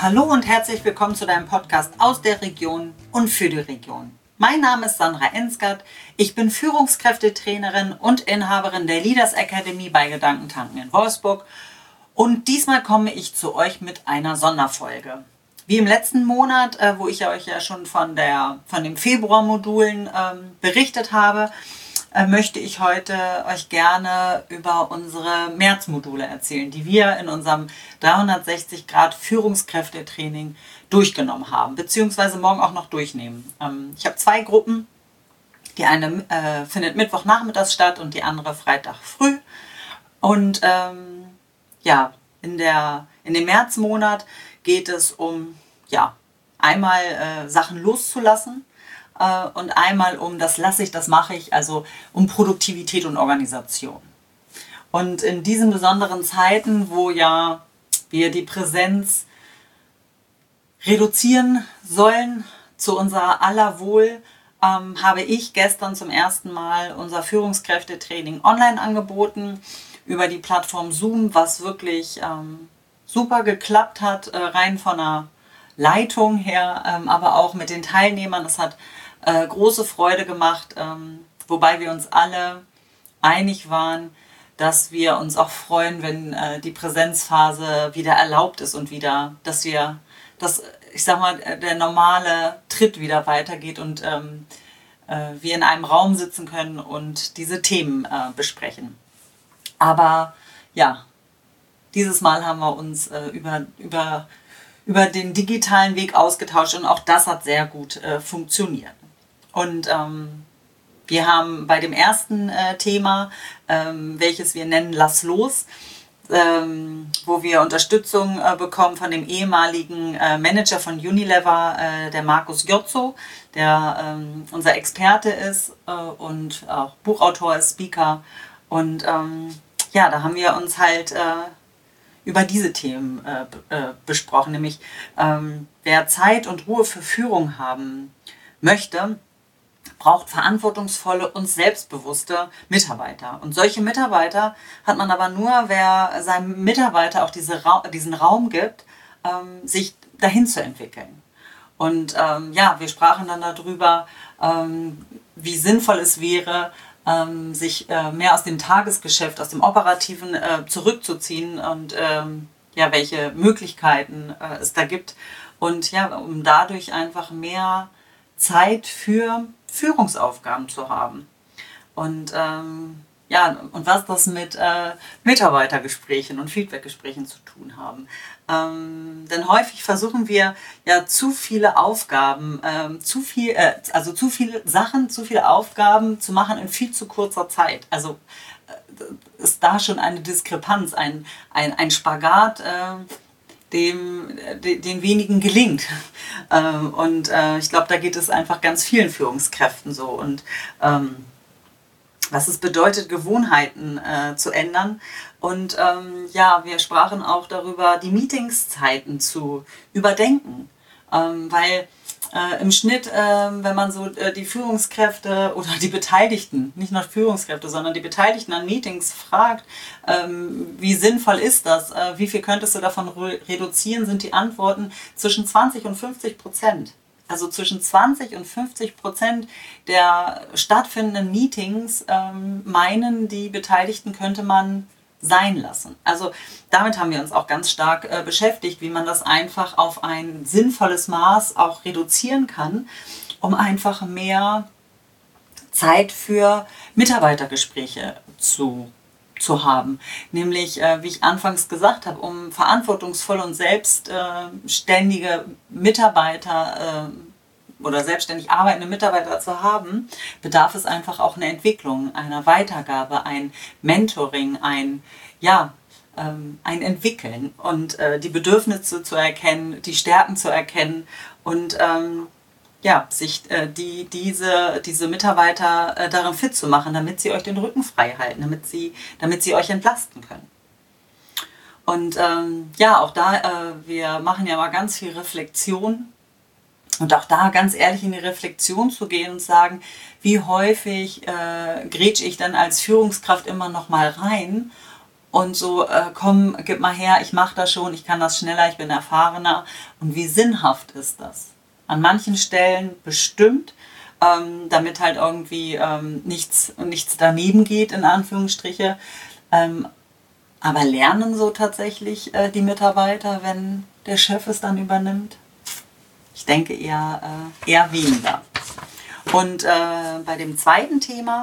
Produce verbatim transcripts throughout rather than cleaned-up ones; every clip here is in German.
Hallo und herzlich willkommen zu deinem Podcast aus der Region und für die Region. Mein Name ist Sandra Ensgard, ich bin Führungskräftetrainerin und Inhaberin der Leaders Academy bei Gedankentanken in Wolfsburg und diesmal komme ich zu euch mit einer Sonderfolge. Wie im letzten Monat, äh, wo ich ja euch ja schon von, der, von den Februarmodulen ähm, berichtet habe, äh, möchte ich heute euch gerne über unsere Märzmodule erzählen, die wir in unserem dreihundertsechzig Grad Führungskräftetraining durchgenommen haben, beziehungsweise morgen auch noch durchnehmen. Ähm, ich habe zwei Gruppen, die eine äh, findet Mittwochnachmittags statt und die andere Freitag früh. Und ähm, ja, in, der, in dem Märzmonat geht es um ja, einmal äh, Sachen loszulassen äh, und einmal um das lasse ich, das mache ich, also um Produktivität und Organisation. Und in diesen besonderen Zeiten, wo ja wir die Präsenz reduzieren sollen zu unser aller Wohl, ähm, habe ich gestern zum ersten Mal unser Führungskräftetraining online angeboten über die Plattform Zoom, was wirklich ähm, super geklappt hat, äh, rein von der Leitung her, ähm, aber auch mit den Teilnehmern. Es hat äh, große Freude gemacht, ähm, wobei wir uns alle einig waren, dass wir uns auch freuen, wenn äh, die Präsenzphase wieder erlaubt ist und wieder, dass wir, dass, ich sag mal, der normale Tritt wieder weitergeht und ähm, äh, wir in einem Raum sitzen können und diese Themen äh, besprechen. Aber ja, dieses Mal haben wir uns äh, über, über, über den digitalen Weg ausgetauscht und auch das hat sehr gut äh, funktioniert. Und ähm, wir haben bei dem ersten äh, Thema, ähm, welches wir nennen Lass los, ähm, wo wir Unterstützung äh, bekommen von dem ehemaligen äh, Manager von Unilever, äh, der Markus Giozzo, der ähm, unser Experte ist äh, und auch Buchautor ist, Speaker. Und ähm, ja, da haben wir uns halt äh, über diese Themen äh, äh, besprochen, nämlich ähm, wer Zeit und Ruhe für Führung haben möchte, braucht verantwortungsvolle und selbstbewusste Mitarbeiter. Und solche Mitarbeiter hat man aber nur, wer seinem Mitarbeiter auch diese Ra- diesen Raum gibt, ähm, sich dahin zu entwickeln. Und ähm, ja, wir sprachen dann darüber, ähm, wie sinnvoll es wäre, ähm, sich äh, mehr aus dem Tagesgeschäft, aus dem Operativen äh, zurückzuziehen und ähm, ja, welche Möglichkeiten äh, es da gibt. Und ja, um dadurch einfach mehr Zeit für Führungsaufgaben zu haben. Und ähm, ja, und was das mit äh, Mitarbeitergesprächen und Feedbackgesprächen zu tun haben. Ähm, denn häufig versuchen wir ja zu viele Aufgaben, ähm, zu viel, äh, also zu viele Sachen, zu viele Aufgaben zu machen in viel zu kurzer Zeit. Also äh, ist da schon eine Diskrepanz, ein, ein, ein Spagat, äh, dem, de, den wenigen gelingt. Ähm, und äh, ich glaube, da geht es einfach ganz vielen Führungskräften so. Und ähm, was es bedeutet, Gewohnheiten äh, zu ändern. Und ähm, ja, wir sprachen auch darüber, die Meetingszeiten zu überdenken. Ähm, weil äh, im Schnitt, äh, wenn man so äh, die Führungskräfte oder die Beteiligten, nicht nur Führungskräfte, sondern die Beteiligten an Meetings fragt, ähm, wie sinnvoll ist das, äh, wie viel könntest du davon re- reduzieren, sind die Antworten zwischen zwanzig und fünfzig Prozent. Also zwischen zwanzig und fünfzig Prozent der stattfindenden Meetings ähm, meinen die Beteiligten, könnte man sein lassen. Also damit haben wir uns auch ganz stark äh, beschäftigt, wie man das einfach auf ein sinnvolles Maß auch reduzieren kann, um einfach mehr Zeit für Mitarbeitergespräche zu zu haben. Nämlich, äh, wie ich anfangs gesagt habe, um verantwortungsvolle und selbstständige äh, Mitarbeiter äh, oder selbstständig arbeitende Mitarbeiter zu haben, bedarf es einfach auch einer Entwicklung, einer Weitergabe, ein Mentoring, ein, ja, ähm, ein Entwickeln und äh, die Bedürfnisse zu erkennen, die Stärken zu erkennen und ähm, ja, sich äh, die, diese, diese Mitarbeiter äh, darin fit zu machen, damit sie euch den Rücken frei halten, damit sie, damit sie euch entlasten können. Und ähm, ja, auch da, äh, wir machen ja mal ganz viel Reflexion und auch da ganz ehrlich in die Reflexion zu gehen und sagen, wie häufig äh, grätsche ich dann als Führungskraft immer noch mal rein und so, äh, komm, gib mal her, ich mache das schon, ich kann das schneller, ich bin erfahrener. Und wie sinnhaft ist das? An manchen Stellen bestimmt, ähm, damit halt irgendwie ähm, nichts, nichts daneben geht, in Anführungsstriche. Ähm, aber lernen so tatsächlich äh, die Mitarbeiter, wenn der Chef es dann übernimmt? Ich denke eher, äh, eher weniger. Und äh, bei dem zweiten Thema,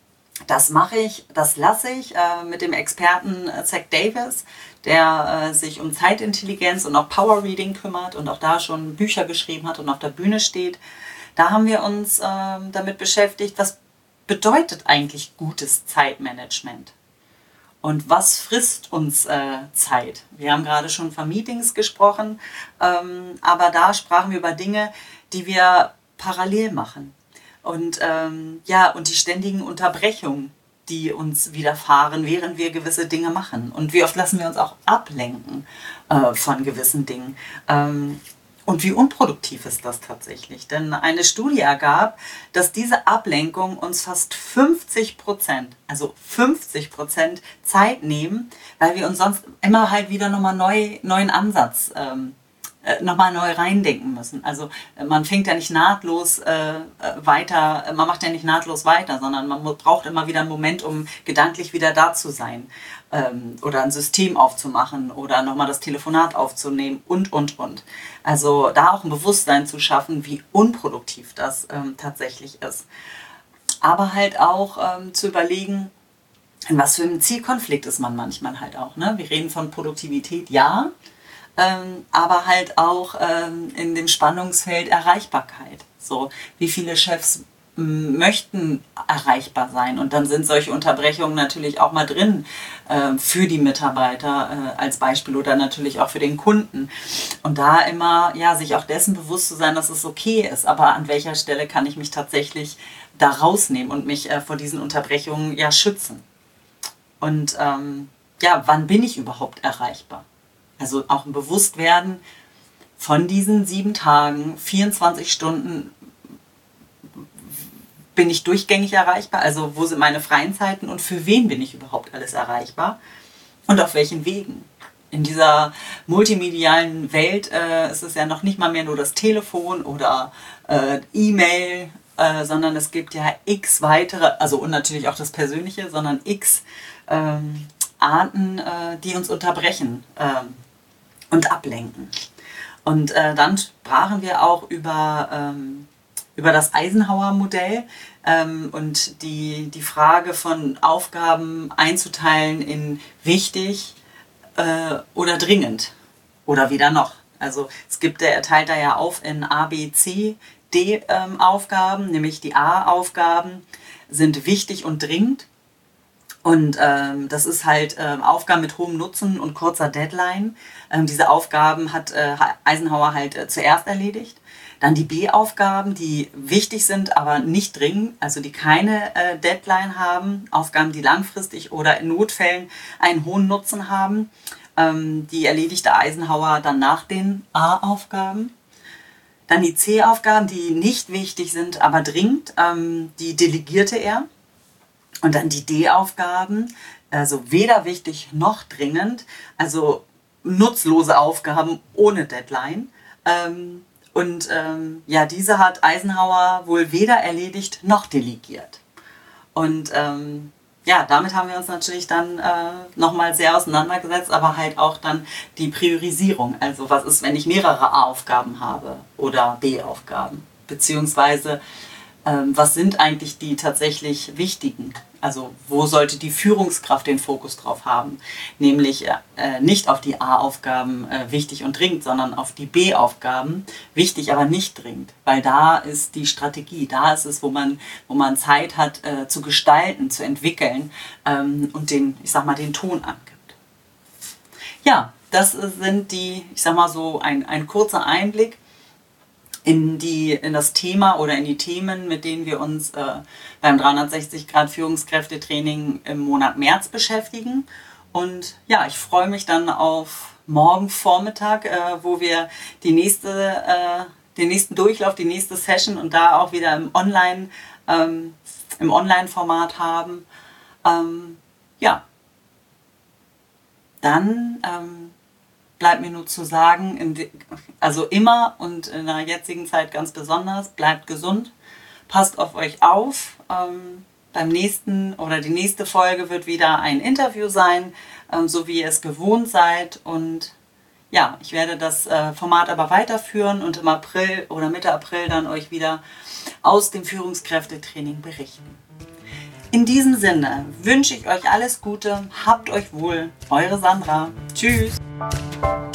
das mache ich, das lasse ich äh, mit dem Experten äh, Zach Davis, der äh, sich um Zeitintelligenz und auch Power Reading kümmert und auch da schon Bücher geschrieben hat und auf der Bühne steht. Da haben wir uns äh, damit beschäftigt, was bedeutet eigentlich gutes Zeitmanagement? Und was frisst uns äh, Zeit? Wir haben gerade schon von Meetings gesprochen, ähm, aber da sprachen wir über Dinge, die wir parallel machen. Und, ähm, ja, und die ständigen Unterbrechungen, die uns widerfahren, während wir gewisse Dinge machen. Und wie oft lassen wir uns auch ablenken äh, von gewissen Dingen. Ähm, und wie unproduktiv ist das tatsächlich? Denn eine Studie ergab, dass diese Ablenkung uns fast fünfzig Prozent, also fünfzig Prozent Zeit nehmen, weil wir uns sonst immer halt wieder nochmal neu, neuen Ansatz ähm, nochmal neu reindenken müssen. Also man fängt ja nicht nahtlos äh, weiter, man macht ja nicht nahtlos weiter, sondern man braucht immer wieder einen Moment, um gedanklich wieder da zu sein ähm, oder ein System aufzumachen oder nochmal das Telefonat aufzunehmen und, und, und. Also da auch ein Bewusstsein zu schaffen, wie unproduktiv das ähm, tatsächlich ist. Aber halt auch ähm, zu überlegen, in was für einem Zielkonflikt ist man manchmal halt auch. Ne? Wir reden von Produktivität, ja, Ähm, aber halt auch ähm, in dem Spannungsfeld Erreichbarkeit. So, wie viele Chefs m, möchten erreichbar sein? Und dann sind solche Unterbrechungen natürlich auch mal drin äh, für die Mitarbeiter äh, als Beispiel oder natürlich auch für den Kunden. Und da immer ja, sich auch dessen bewusst zu sein, dass es okay ist, aber an welcher Stelle kann ich mich tatsächlich da rausnehmen und mich äh, vor diesen Unterbrechungen ja schützen. Und ähm, ja, wann bin ich überhaupt erreichbar? Also auch ein Bewusstwerden von diesen sieben Tagen, vierundzwanzig Stunden bin ich durchgängig erreichbar. Also wo sind meine freien Zeiten und für wen bin ich überhaupt alles erreichbar und auf welchen Wegen? In dieser multimedialen Welt äh, ist es ja noch nicht mal mehr nur das Telefon oder äh, E-Mail, äh, sondern es gibt ja x weitere, also und natürlich auch das Persönliche, sondern x ähm, Arten, äh, die uns unterbrechen. Ähm, und ablenken. Und äh, dann sprachen wir auch über, ähm, über das Eisenhower-Modell ähm, und die, die Frage von Aufgaben einzuteilen in wichtig äh, oder dringend oder wieder noch. Also es gibt, der teilt da ja auf in A, B, C, D ähm, Aufgaben, nämlich die A-Aufgaben sind wichtig und dringend. Und ähm, das ist halt ähm, Aufgaben mit hohem Nutzen und kurzer Deadline. Ähm, diese Aufgaben hat äh, Eisenhower halt äh, zuerst erledigt. Dann die B-Aufgaben, die wichtig sind, aber nicht dringend, also die keine äh, Deadline haben. Aufgaben, die langfristig oder in Notfällen einen hohen Nutzen haben. Ähm, die erledigte Eisenhower dann nach den A-Aufgaben. Dann die C-Aufgaben, die nicht wichtig sind, aber dringend. Ähm, die delegierte er. Und dann die D-Aufgaben, also weder wichtig noch dringend, also nutzlose Aufgaben ohne Deadline. Ähm, und ähm, ja, diese hat Eisenhower wohl weder erledigt noch delegiert. Und ähm, ja, damit haben wir uns natürlich dann äh, nochmal sehr auseinandergesetzt, aber halt auch dann die Priorisierung. Also was ist, wenn ich mehrere A-Aufgaben habe oder B-Aufgaben? Beziehungsweise ähm, was sind eigentlich die tatsächlich wichtigen? Also wo sollte die Führungskraft den Fokus drauf haben? Nämlich äh, nicht auf die A-Aufgaben äh, wichtig und dringend, sondern auf die B-Aufgaben wichtig, aber nicht dringend. Weil da ist die Strategie, da ist es, wo man, wo man Zeit hat äh, zu gestalten, zu entwickeln ähm, und den, ich sag mal, den Ton angibt. Ja, das sind die, ich sag mal so, ein, ein kurzer Einblick in, die, in das Thema oder in die Themen, mit denen wir uns äh, beim dreihundertsechzig Grad Führungskräftetraining im Monat März beschäftigen. Und ja, ich freue mich dann auf morgen Vormittag, äh, wo wir die nächste, äh, den nächsten Durchlauf, die nächste Session und da auch wieder im Online, ähm, im Online-Format haben. Ähm, ja, dann ähm, bleibt mir nur zu sagen, in de, also immer und in der jetzigen Zeit ganz besonders, bleibt gesund, passt auf euch auf. Ähm, beim nächsten oder die nächste Folge wird wieder ein Interview sein, ähm, so wie ihr es gewohnt seid. Und ja, ich werde das äh, Format aber weiterführen und im April oder Mitte April dann euch wieder aus dem Führungskräftetraining berichten. In diesem Sinne wünsche ich euch alles Gute, habt euch wohl, eure Sandra. Tschüss!